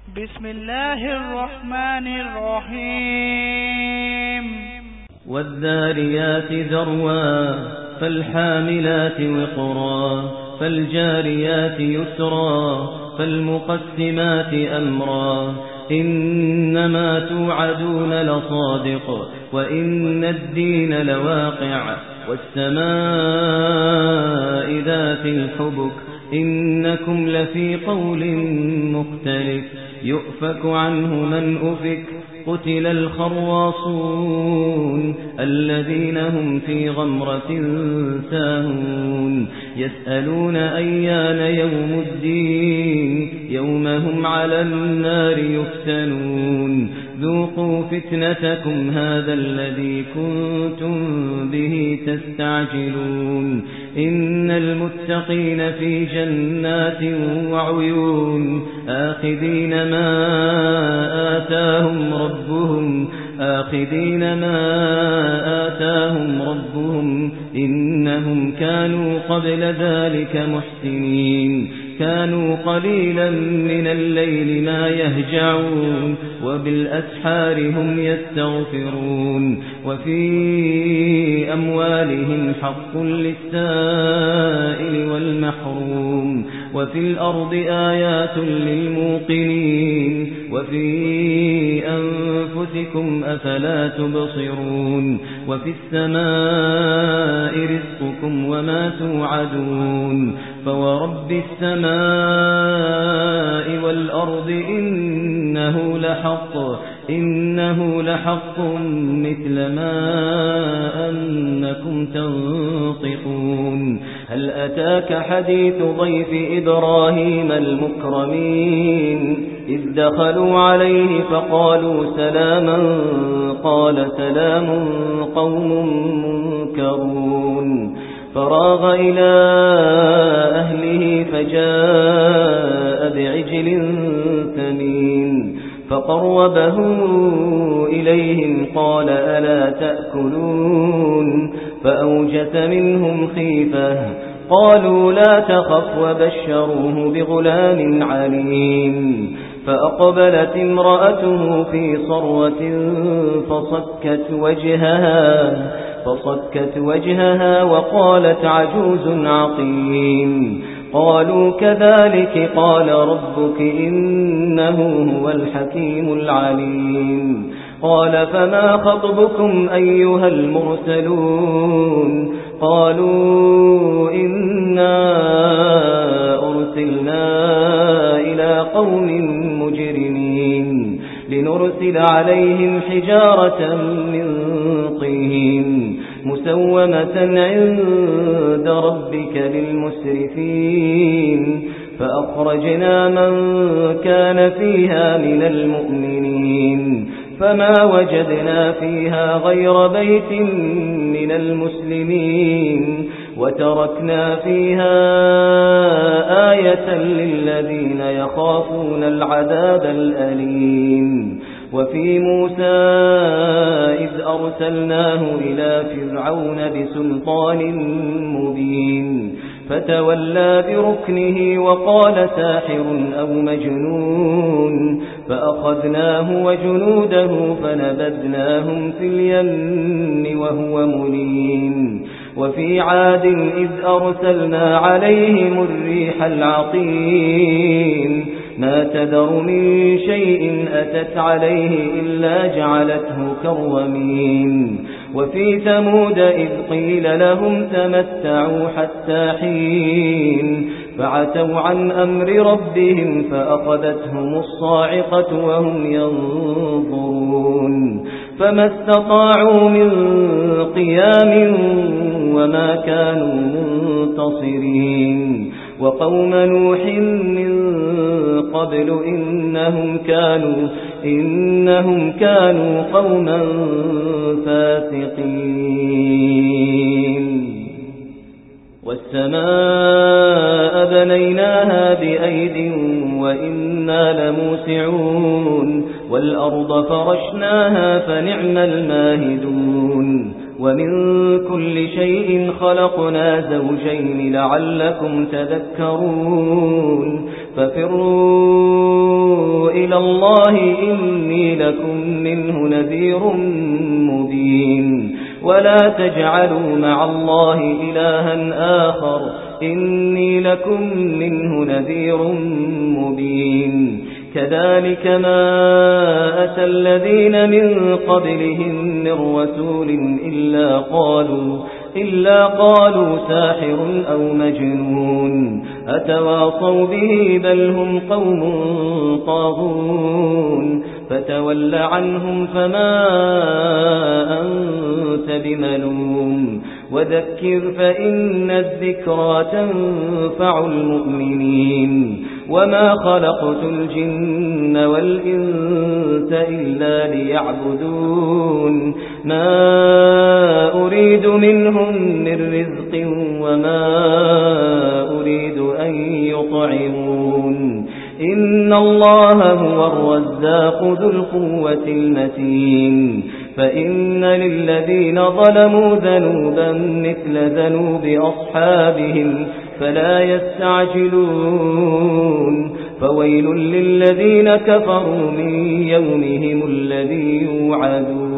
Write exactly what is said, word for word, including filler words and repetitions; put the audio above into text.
بسم الله الرحمن الرحيم والذاريات ذروا فالحاملات وقرا فالجاريات يسرا فالمقسمات أمرا إنما توعدون لصادق وإن الدين لواقع والسماء ذات الحبك إنكم لفي قول مختلف يؤفك عنه من أفك قتل الخراصون الذين هم في غمرة ساهون يسألون أيان يوم الدين يوم هم على النار يفتنون ذوقوا فتنتكم هذا الذي كنتم به تستعجلون إن المتقين في جنات وعيون آخذين ما آتاهم ربهم آخذين ما آتاهم ربهم إنهم كانوا قبل ذلك محسنين كانوا قليلا من الليل ما يهجعون وبالأسحار هم يستغفرون وفي أموالهم حق للسائل والمحروم وفي الأرض آيات للموقنين وفي أنفسكم أفلا تبصرون وفي السماء رزقكم وما توعدون فورب السماء والأرض إنه لحق إنه لحق مثل ما أنكم تنطقون هل أتاك حديث ضيف إبراهيم المكرمين إذ دخلوا عليه فقالوا سلاما قال سلام قوم منكرون فراغ إلى أهله فجاء بعجل ثمين فقربه إليهم قال ألا تأكلون فأوجس منهم خيفة قالوا لا تخف وبشروه بغلام عليم فأقبلت امرأته في صروة فصكت وجهها فصكت وجهها وقالت عجوز عقيم قالوا كذلك قال ربك إنه هو الحكيم العليم قال فما خطبكم أيها المرسلون قالوا إنا أرسلنا إلى قوم مجرمين لنرسل عليهم حجارة من طين مسومة عند ربك للمسرفين فأخرجنا من كان فيها من المؤمنين فما وجدنا فيها غير بيت من المسلمين وتركنا فيها آية للذين يخافون العذاب الأليم وفي موسى إذ أرسلناه إلى فرعون بسلطان مبين فتولى بركنه وقال ساحر أو مجنون فأخذناه وجنوده فنبذناهم في اليم وهو مليم وفي عاد إذ أرسلنا عليهم الريح العقيم ما تذر من شيء أتت عليه إلا جعلته كالرميم وفي ثمود إذ قيل لهم تمتعوا حتى حين فعتوا عن أمر ربهم فأخذتهم الصاعقة وهم ينظرون فما استطاعوا من قيام وما كانوا منتصرين وقوم نوح من قبل إنهم كانوا إنهم كانوا قوما فاسقين والسماء بنيناها بأيد وإنا لموسعون والأرض فرشناها فنعم الماهدون ومن كل شيء خلقنا زوجين لعلكم تذكرون ففروا إلى الله إني لكم منه نذير مبين ولا تجعلوا مع الله إلها آخر إني لكم منه نذير مبين كذلك ما أتى الذين من قبلهم من رسول إلا قالوا إلا قالوا ساحر أو مجنون أتواصوا به بل هم قوم طاغون فتول عنهم فما أنت بملوم وذكر فإن الذكرى تنفع المؤمنين وما خلقت الجن والإنس إلا ليعبدون ما أريد منهم من رزق وما أريد أن يطعمون إن الله هو الرزاق ذو القوة المتين فإن للذين ظلموا ذنوبا مثل ذنوب أصحابهم فلا يستعجلون فويل للذين كفروا من يومهم الذي يوعدون